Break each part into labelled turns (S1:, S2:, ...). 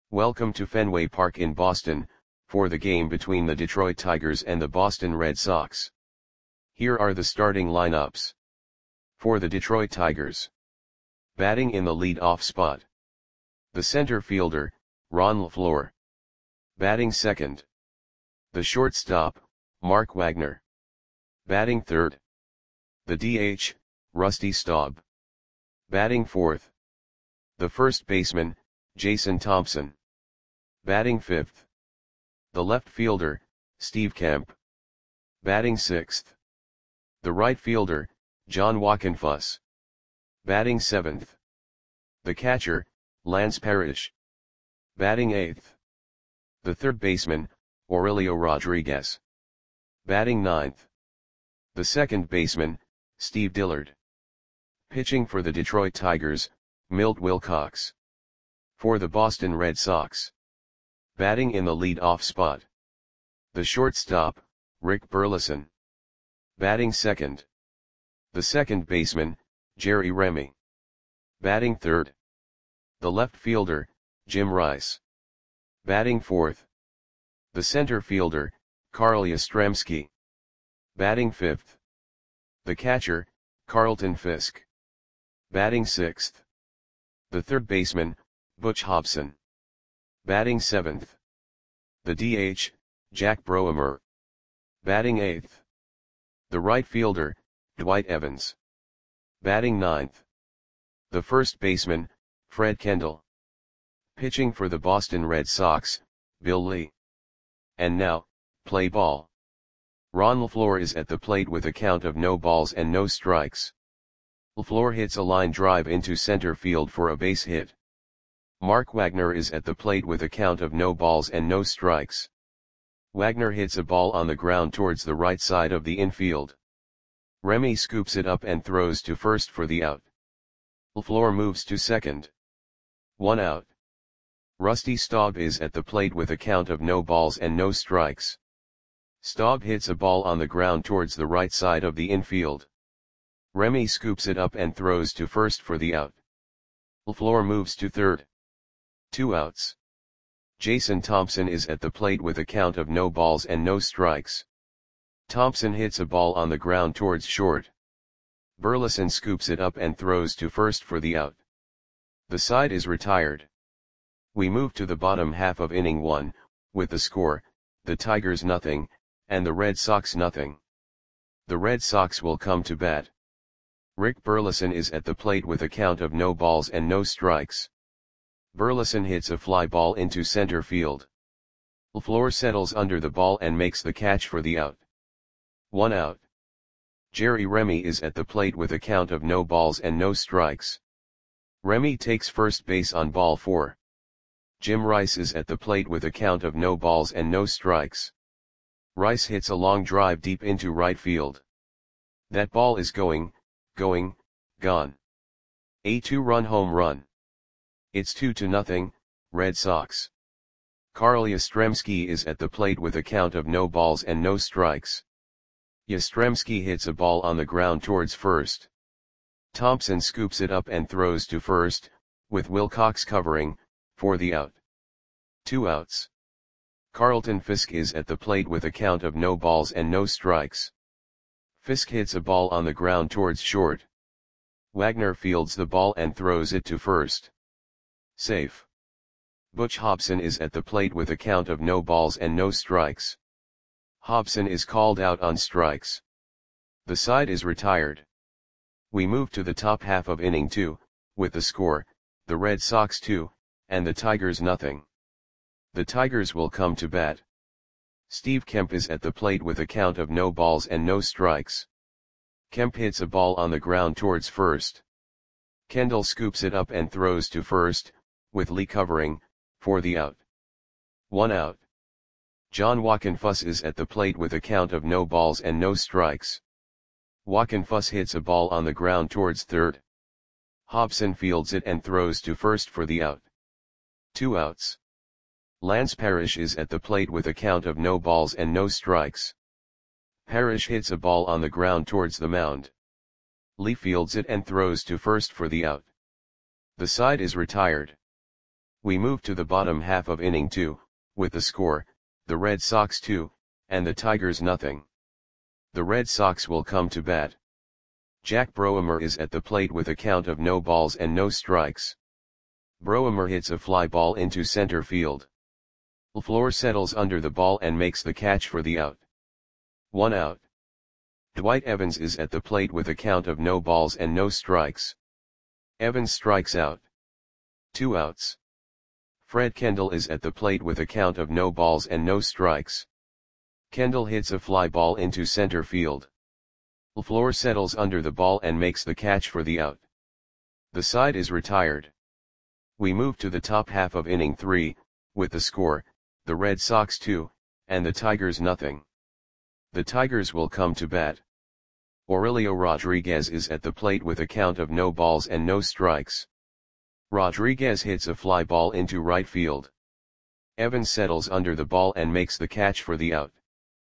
S1: Welcome to Fenway Park in Boston, for the game between the Detroit Tigers and the Boston Red Sox. Here are the starting lineups. For the Detroit Tigers. Batting in the lead-off spot. The center fielder, Ron LeFlore. Batting second. The shortstop, Mark Wagner. Batting third. The DH, Rusty Staub. Batting fourth. The first baseman, Jason Thompson. Batting fifth. The left fielder, Steve Kemp. Batting sixth. The right fielder, John Wockenfuss. Batting seventh. The catcher, Lance Parrish. Batting eighth. The third baseman, Aurelio Rodriguez. Batting ninth. The second baseman, Steve Dillard. Pitching for the Detroit Tigers, Milt Wilcox. For the Boston Red Sox. Batting in the lead-off spot. The shortstop, Rick Burleson. Batting second. The second baseman, Jerry Remy. Batting third. The left fielder, Jim Rice. Batting fourth. The center fielder, Carl Yastrzemski. Batting fifth. The catcher, Carlton Fisk. Batting sixth. The third baseman, Butch Hobson. Batting seventh. The DH, Jack Broemer. Batting eighth. The right fielder, Dwight Evans. Batting ninth. The first baseman, Fred Kendall. Pitching for the Boston Red Sox, Bill Lee. And now, play ball. Ron LeFlore is at the plate with a count of no balls and no strikes. LeFlore hits a line drive into center field for a base hit. Mark Wagner is at the plate with a count of no balls and no strikes. Wagner hits a ball on the ground towards the right side of the infield. Remy scoops it up and throws to first for the out. LeFlore moves to second. 1 out. Rusty Staub is at the plate with a count of no balls and no strikes. Staub hits a ball on the ground towards the right side of the infield. Remy scoops it up and throws to first for the out. LeFlore moves to third. 2 outs. Jason Thompson is at the plate with a count of no balls and no strikes. Thompson hits a ball on the ground towards short. Burleson scoops it up and throws to first for the out. The side is retired. We move to the bottom half of inning 1, with the score, the Tigers 0, and the Red Sox 0. The Red Sox will come to bat. Rick Burleson is at the plate with a count of no balls and no strikes. Burleson hits a fly ball into center field. LeFlore settles under the ball and makes the catch for the out. 1 out. Jerry Remy is at the plate with a count of no balls and no strikes. Remy takes first base on ball 4. Jim Rice is at the plate with a count of no balls and no strikes. Rice hits a long drive deep into right field. That ball is gone. A 2-run home run. It's 2-0, Red Sox. Carl Yastrzemski is at the plate with a count of no balls and no strikes. Yastrzemski hits a ball on the ground towards first. Thompson scoops it up and throws to first, with Wilcox covering, for the out. 2 outs. Carlton Fisk is at the plate with a count of no balls and no strikes. Fisk hits a ball on the ground towards short. Wagner fields the ball and throws it to first. Safe. Butch Hobson is at the plate with a count of no balls and no strikes. Hobson is called out on strikes. The side is retired. We move to the top half of inning 2, with the score, the Red Sox 2, and the Tigers 0. The Tigers will come to bat. Steve Kemp is at the plate with a count of no balls and no strikes. Kemp hits a ball on the ground towards first. Kendall scoops it up and throws to first, with Lee covering, for the out. 1 out. John Wockenfuss is at the plate with a count of no balls and no strikes. Wockenfuss hits a ball on the ground towards third. Hobson fields it and throws to first for the out. 2 outs. Lance Parrish is at the plate with a count of no balls and no strikes. Parrish hits a ball on the ground towards the mound. Lee fields it and throws to first for the out. The side is retired. We move to the bottom half of inning 2, with the score, the Red Sox 2, and the Tigers nothing. The Red Sox will come to bat. Jack Broemer is at the plate with a count of no balls and no strikes. Broemer hits a fly ball into center field. LaFleur settles under the ball and makes the catch for the out. 1 out. Dwight Evans is at the plate with a count of no balls and no strikes. Evans strikes out. 2 outs. Fred Kendall is at the plate with a count of no balls and no strikes. Kendall hits a fly ball into center field. LaFleur settles under the ball and makes the catch for the out. The side is retired. We move to the top half of inning 3, with the score, the Red Sox 2, and the Tigers nothing. The Tigers will come to bat. Aurelio Rodriguez is at the plate with a count of no balls and no strikes. Rodriguez hits a fly ball into right field. Evans settles under the ball and makes the catch for the out.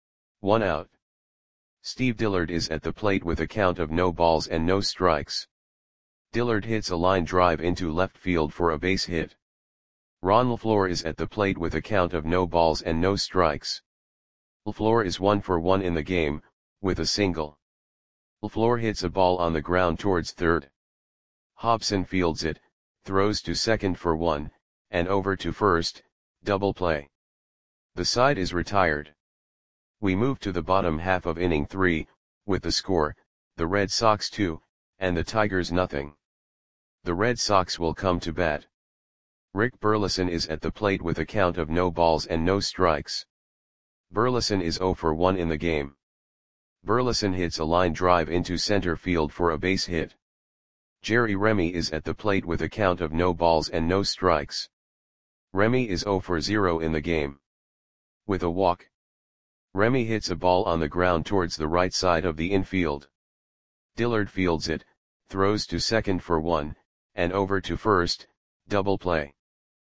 S1: 1 out. Steve Dillard is at the plate with a count of no balls and no strikes. Dillard hits a line drive into left field for a base hit. Ron LaFleur is at the plate with a count of no balls and no strikes. LaFleur is 1 for 1 in the game, with a single. LaFleur hits a ball on the ground towards third. Hobson fields it, throws to second for 1, and over to first, double play. The side is retired. We move to the bottom half of inning 3, with the score, the Red Sox 2, and the Tigers nothing. The Red Sox will come to bat. Rick Burleson is at the plate with a count of no balls and no strikes. Burleson is 0 for 1 in the game. Burleson hits a line drive into center field for a base hit. Jerry Remy is at the plate with a count of no balls and no strikes. Remy is 0 for 0 in the game. With a walk. Remy hits a ball on the ground towards the right side of the infield. Dillard fields it, throws to second for 1, and over to first, double play.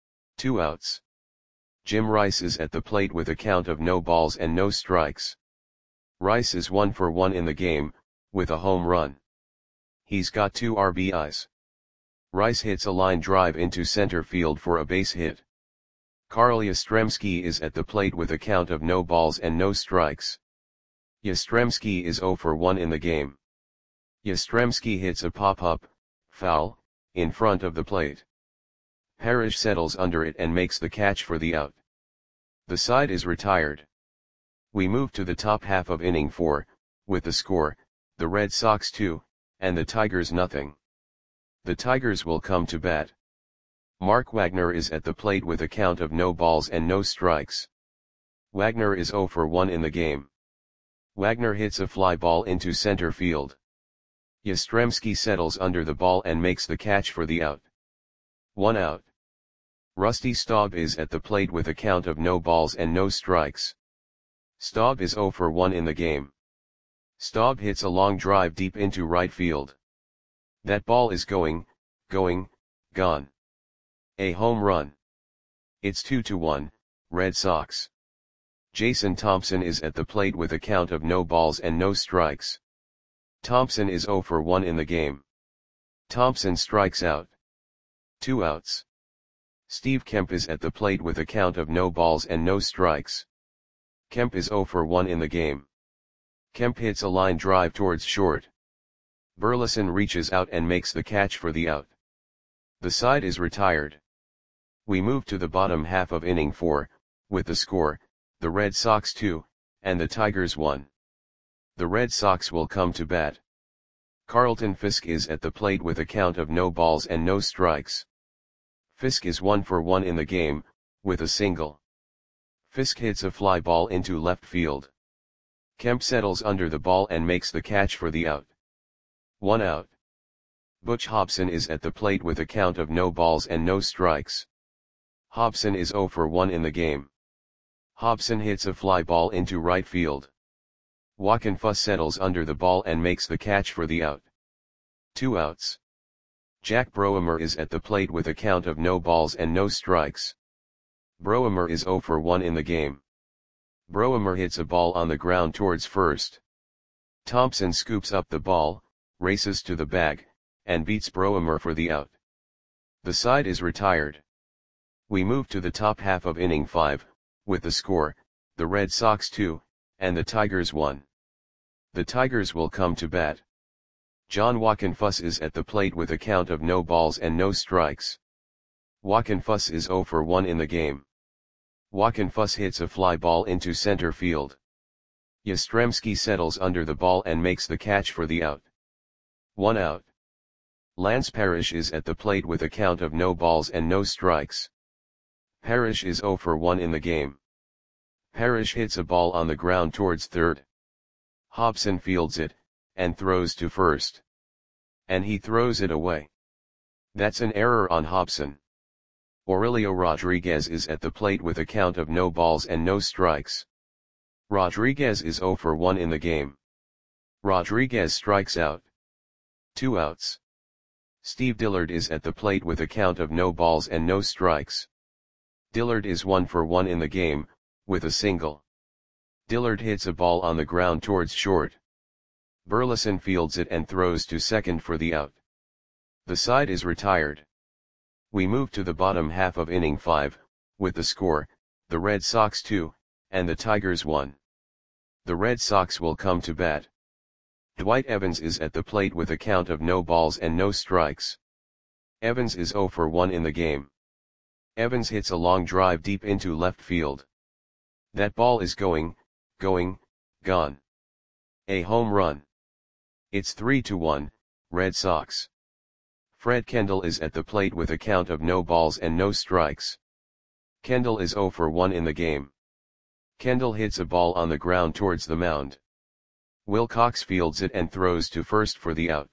S1: 2 outs. Jim Rice is at the plate with a count of no balls and no strikes. Rice is 1 for 1 in the game, with a home run. He's got 2 RBIs. Rice hits a line drive into center field for a base hit. Carl Yastrzemski is at the plate with a count of no balls and no strikes. Yastrzemski is 0 for 1 in the game. Yastrzemski hits a pop-up, foul, in front of the plate. Parrish settles under it and makes the catch for the out. The side is retired. We move to the top half of inning 4, with the score, the Red Sox 2, and the Tigers nothing. The Tigers will come to bat. Mark Wagner is at the plate with a count of no balls and no strikes. Wagner is 0 for 1 in the game. Wagner hits a fly ball into center field. Yastrzemski settles under the ball and makes the catch for the out. 1 out. Rusty Staub is at the plate with a count of no balls and no strikes. Staub is 0 for 1 in the game. Staub hits a long drive deep into right field. That ball is gone. A home run. It's 2-1, Red Sox. Jason Thompson is at the plate with a count of no balls and no strikes. Thompson is 0 for 1 in the game. Thompson strikes out. 2 outs. Steve Kemp is at the plate with a count of no balls and no strikes. Kemp is 0 for 1 in the game. Kemp hits a line drive towards short. Burleson reaches out and makes the catch for the out. The side is retired. We move to the bottom half of inning 4, with the score, the Red Sox 2, and the Tigers 1. The Red Sox will come to bat. Carlton Fisk is at the plate with a count of no balls and no strikes. Fisk is 1 for 1 in the game, with a single. Fisk hits a fly ball into left field. Kemp settles under the ball and makes the catch for the out. 1 out. Butch Hobson is at the plate with a count of no balls and no strikes. Hobson is 0 for 1 in the game. Hobson hits a fly ball into right field. Joaquin Fuss settles under the ball and makes the catch for the out. 2 outs. Jack Broemer is at the plate with a count of no balls and no strikes. Broemer is 0 for 1 in the game. Broemer hits a ball on the ground towards first. Thompson scoops up the ball, races to the bag, and beats Broemer for the out. The side is retired. We move to the top half of inning 5, with the score, the Red Sox 2, and the Tigers 1. The Tigers will come to bat. John Wockenfuss is at the plate with a count of no balls and no strikes. Wockenfuss is 0 for 1 in the game. Wockenfuss hits a fly ball into center field. Yastrzemski settles under the ball and makes the catch for the out. 1 out. Lance Parrish is at the plate with a count of no balls and no strikes. Parrish is 0 for 1 in the game. Parrish hits a ball on the ground towards third. Hobson fields it, and throws to first. And he throws it away. That's an error on Hobson. Aurelio Rodriguez is at the plate with a count of no balls and no strikes. Rodriguez is 0 for 1 in the game. Rodriguez strikes out. 2 outs. Steve Dillard is at the plate with a count of no balls and no strikes. Dillard is 1 for 1 in the game, with a single. Dillard hits a ball on the ground towards short. Burleson fields it and throws to second for the out. The side is retired. We move to the bottom half of inning 5, with the score, the Red Sox 2, and the Tigers 1. The Red Sox will come to bat. Dwight Evans is at the plate with a count of no balls and no strikes. Evans is 0 for 1 in the game. Evans hits a long drive deep into left field. That ball is gone. A home run. It's 3-1, Red Sox. Fred Kendall is at the plate with a count of no balls and no strikes. Kendall is 0 for 1 in the game. Kendall hits a ball on the ground towards the mound. Wilcox fields it and throws to first for the out.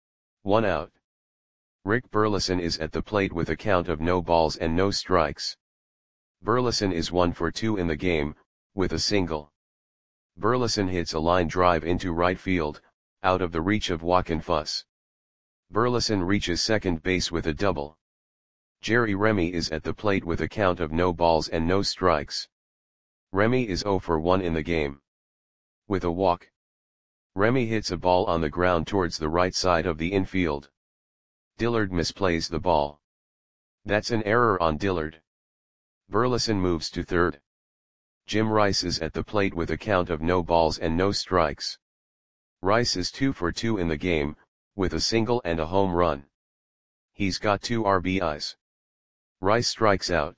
S1: 1 out. Rick Burleson is at the plate with a count of no balls and no strikes. Burleson is 1 for 2 in the game, with a single. Burleson hits a line drive into right field, out of the reach of Wockenfuss. Burleson reaches second base with a double. Jerry Remy is at the plate with a count of no balls and no strikes. Remy is 0 for 1 in the game. With a walk. Remy hits a ball on the ground towards the right side of the infield. Dillard misplays the ball. That's an error on Dillard. Burleson moves to third. Jim Rice is at the plate with a count of no balls and no strikes. Rice is 2 for 2 in the game, with a single and a home run. He's got 2 RBIs. Rice strikes out.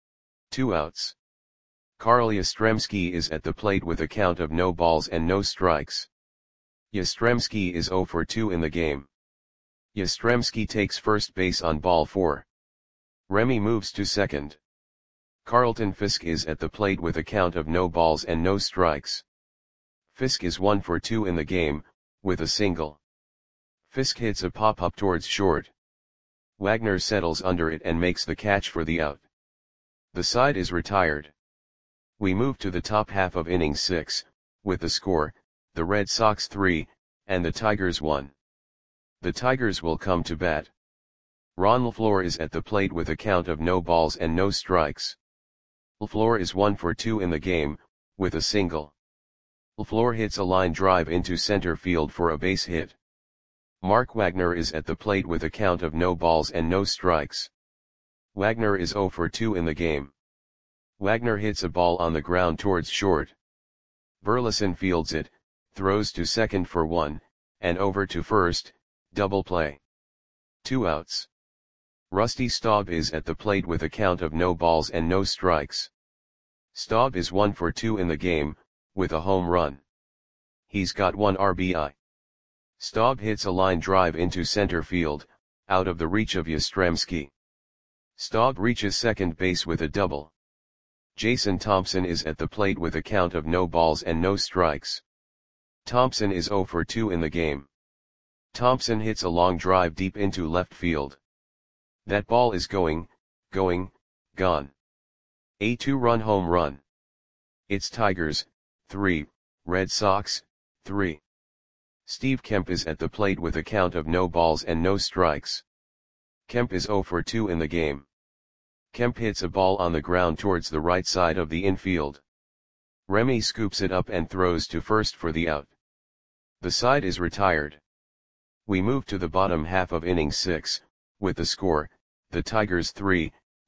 S1: 2 outs. Carl Yastrzemski is at the plate with a count of no balls and no strikes. Yastrzemski is 0 for 2 in the game. Yastrzemski takes first base on ball 4. Remy moves to second. Carlton Fisk is at the plate with a count of no balls and no strikes. Fisk is 1 for 2 in the game, with a single. Fisk hits a pop-up towards short. Wagner settles under it and makes the catch for the out. The side is retired. We move to the top half of inning 6, with the score, the Red Sox 3, and the Tigers 1. The Tigers will come to bat. Ron LeFlore is at the plate with a count of no balls and no strikes. LeFlore is 1 for 2 in the game, with a single. LeFlore hits a line drive into center field for a base hit. Mark Wagner is at the plate with a count of no balls and no strikes. Wagner is 0 for 2 in the game. Wagner hits a ball on the ground towards short. Burleson fields it, throws to second for 1, and over to first, double play. 2 outs. Rusty Staub is at the plate with a count of no balls and no strikes. Staub is 1 for 2 in the game, with a home run. He's got 1 RBI. Staub hits a line drive into center field, out of the reach of Yastrzemski. Staub reaches second base with a double. Jason Thompson is at the plate with a count of no balls and no strikes. Thompson is 0 for 2 in the game. Thompson hits a long drive deep into left field. That ball is gone. A 2-run home run. It's Tigers, 3, Red Sox, 3. Steve Kemp is at the plate with a count of no balls and no strikes. Kemp is 0 for 2 in the game. Kemp hits a ball on the ground towards the right side of the infield. Remy scoops it up and throws to first for the out. The side is retired. We move to the bottom half of inning 6, with the score, the Tigers 3,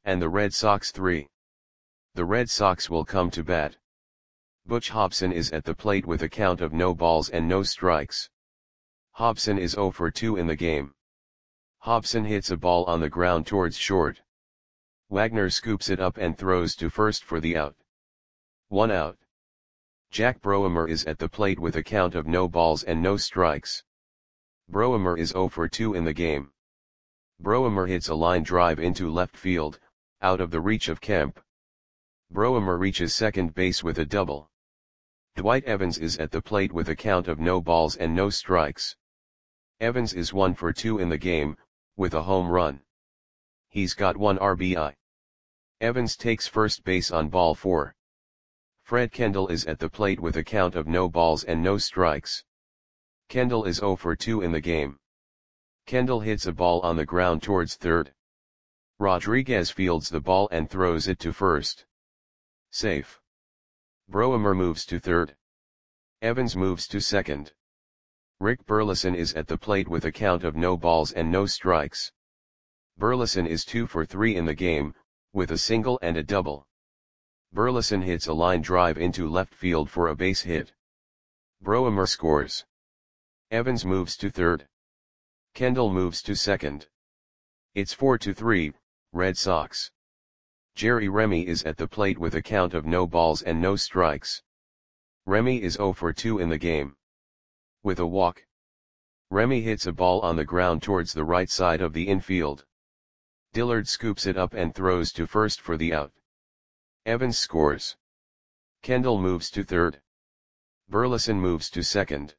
S1: and the Red Sox 3. The Red Sox will come to bat. Butch Hobson is at the plate with a count of no balls and no strikes. Hobson is 0 for 2 in the game. Hobson hits a ball on the ground towards short. Wagner scoops it up and throws to first for the out. 1 out. Jack Broemer is at the plate with a count of no balls and no strikes. Broemer is 0 for 2 in the game. Broemer hits a line drive into left field, out of the reach of Kemp. Broemer reaches second base with a double. Dwight Evans is at the plate with a count of no balls and no strikes. Evans is 1 for 2 in the game, with a home run. He's got 1 RBI. Evans takes first base on ball 4. Fred Kendall is at the plate with a count of no balls and no strikes. Kendall is 0 for 2 in the game. Kendall hits a ball on the ground towards third. Rodriguez fields the ball and throws it to first. Safe. Broemer moves to third. Evans moves to second. Rick Burleson is at the plate with a count of no balls and no strikes. Burleson is 2 for 3 in the game, with a single and a double. Burleson hits a line drive into left field for a base hit. Broemer scores. Evans moves to third. Kendall moves to second. It's 4-3, Red Sox. Jerry Remy is at the plate with a count of no balls and no strikes. Remy is 0 for 2 in the game. With a walk. Remy hits a ball on the ground towards the right side of the infield. Dillard scoops it up and throws to first for the out. Evans scores. Kendall moves to third. Burleson moves to second.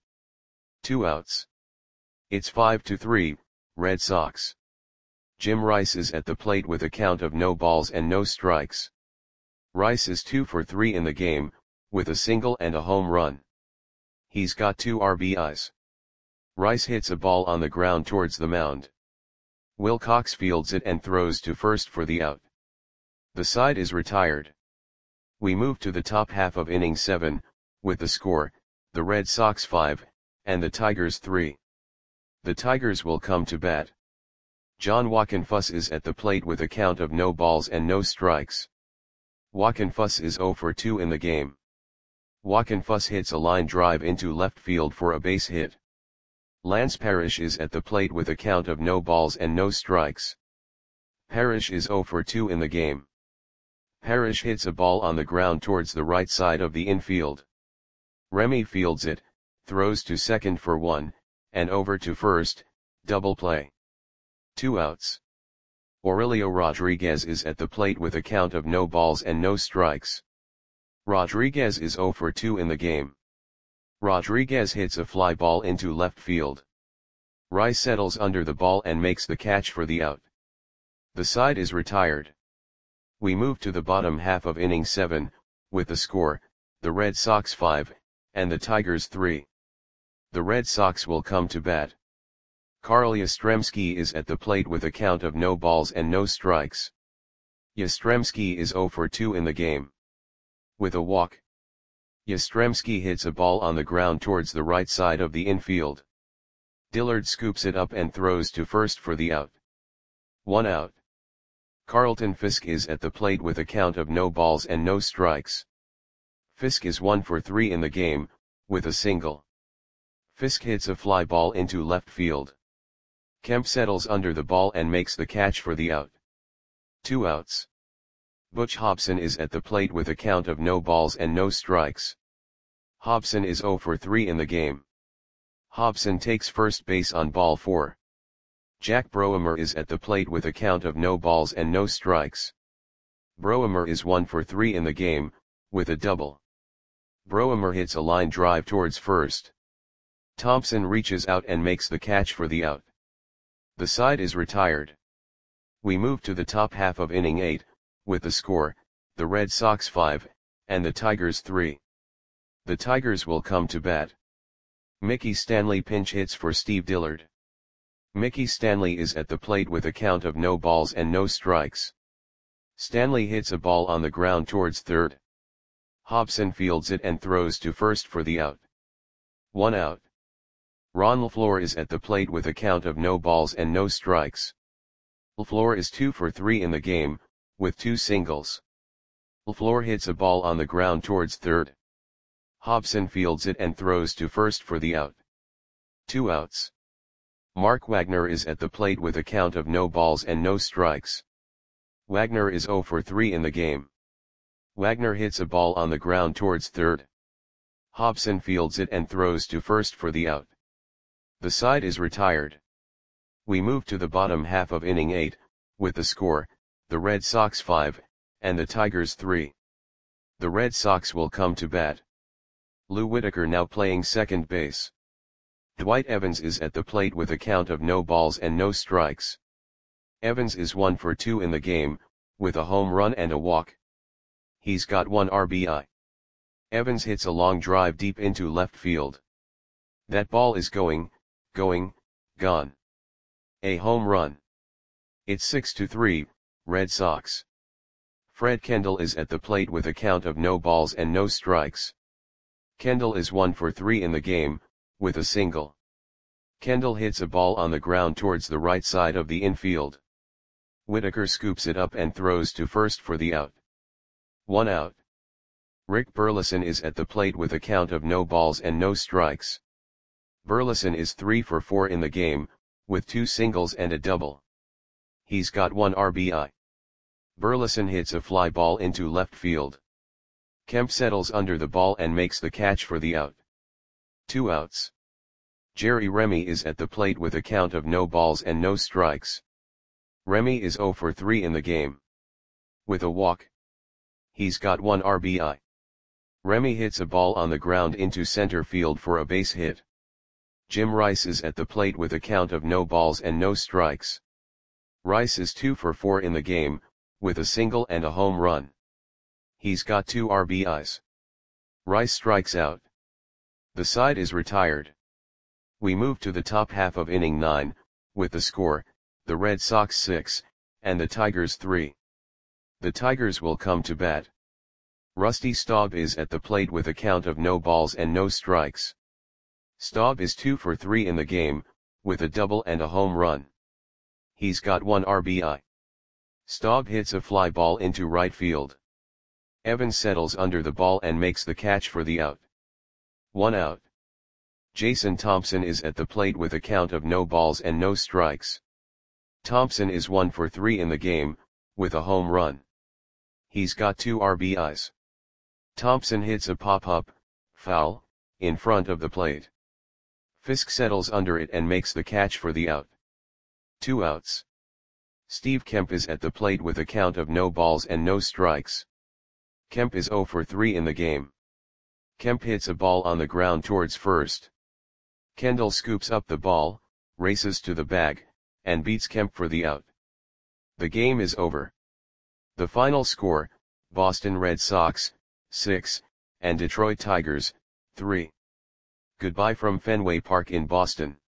S1: 2 outs. It's 5-3, Red Sox. Jim Rice is at the plate with a count of no balls and no strikes. Rice is 2 for 3 in the game, with a single and a home run. He's got 2 RBIs. Rice hits a ball on the ground towards the mound. Wilcox fields it and throws to first for the out. The side is retired. We move to the top half of inning 7, with the score, the Red Sox 5, and the Tigers 3. The Tigers will come to bat. John Wockenfuss is at the plate with a count of no balls and no strikes. Wockenfuss is 0 for 2 in the game. Wockenfuss hits a line drive into left field for a base hit. Lance Parrish is at the plate with a count of no balls and no strikes. Parrish is 0 for 2 in the game. Parrish hits a ball on the ground towards the right side of the infield. Remy fields it, throws to second for 1, and over to first, double play. 2 outs. Aurelio Rodriguez is at the plate with a count of no balls and no strikes. Rodriguez is 0 for 2 in the game. Rodriguez hits a fly ball into left field. Rice settles under the ball and makes the catch for the out. The side is retired. We move to the bottom half of inning 7, with the score, the Red Sox 5, and the Tigers 3. The Red Sox will come to bat. Carl Yastrzemski is at the plate with a count of no balls and no strikes. Yastrzemski is 0 for 2 in the game. With a walk. Yastrzemski hits a ball on the ground towards the right side of the infield. Dillard scoops it up and throws to first for the out. 1 out. Carlton Fisk is at the plate with a count of no balls and no strikes. Fisk is 1 for 3 in the game, with a single. Fisk hits a fly ball into left field. Kemp settles under the ball and makes the catch for the out. 2 outs. Butch Hobson is at the plate with a count of no balls and no strikes. Hobson is 0 for 3 in the game. Hobson takes first base on ball 4. Jack Broemer is at the plate with a count of no balls and no strikes. Broemer is 1 for 3 in the game, with a double. Broemer hits a line drive towards first. Thompson reaches out and makes the catch for the out. The side is retired. We move to the top half of inning 8, with the score, the Red Sox 5, and the Tigers 3. The Tigers will come to bat. Mickey Stanley pinch hits for Steve Dillard. Mickey Stanley is at the plate with a count of no balls and no strikes. Stanley hits a ball on the ground towards third. Hobson fields it and throws to first for the out. 1 out. Ron LaFleur is at the plate with a count of no balls and no strikes. LaFleur is 2 for 3 in the game, with 2 singles. LaFleur hits a ball on the ground towards third. Hobson fields it and throws to first for the out. 2 outs. Mark Wagner is at the plate with a count of no balls and no strikes. Wagner is 0 for 3 in the game. Wagner hits a ball on the ground towards third. Hobson fields it and throws to first for the out. The side is retired. We move to the bottom half of inning 8, with the score, the Red Sox 5, and the Tigers 3. The Red Sox will come to bat. Lou Whitaker now playing second base. Dwight Evans is at the plate with a count of no balls and no strikes. Evans is 1 for 2 in the game, with a home run and a walk. He's got 1 RBI. Evans hits a long drive deep into left field. That ball is going, gone. A home run. It's 6-3, Red Sox. Fred Kendall is at the plate with a count of no balls and no strikes. Kendall is 1 for 3 in the game, with a single. Kendall hits a ball on the ground towards the right side of the infield. Whitaker scoops it up and throws to first for the out. 1 out. Rick Burleson is at the plate with a count of no balls and no strikes. Burleson is 3 for 4 in the game, with 2 singles and a double. He's got 1 RBI. Burleson hits a fly ball into left field. Kemp settles under the ball and makes the catch for the out. 2 outs. Jerry Remy is at the plate with a count of no balls and no strikes. Remy is 0 for 3 in the game. With a walk. He's got 1 RBI. Remy hits a ball on the ground into center field for a base hit. Jim Rice is at the plate with a count of no balls and no strikes. Rice is 2 for 4 in the game, with a single and a home run. He's got 2 RBIs. Rice strikes out. The side is retired. We move to the top half of inning 9, with the score, the Red Sox 6, and the Tigers 3. The Tigers will come to bat. Rusty Staub is at the plate with a count of no balls and no strikes. Staub is 2 for 3 in the game, with a double and a home run. He's got 1 RBI. Staub hits a fly ball into right field. Evans settles under the ball and makes the catch for the out. 1 out. Jason Thompson is at the plate with a count of no balls and no strikes. Thompson is 1 for 3 in the game, with a home run. He's got 2 RBIs. Thompson hits a pop-up, foul, in front of the plate. Fisk settles under it and makes the catch for the out. 2 outs. Steve Kemp is at the plate with a count of no balls and no strikes. Kemp is 0 for 3 in the game. Kemp hits a ball on the ground towards first. Kendall scoops up the ball, races to the bag, and beats Kemp for the out. The game is over. The final score, Boston Red Sox, 6, and Detroit Tigers, 3. Goodbye from Fenway Park in Boston.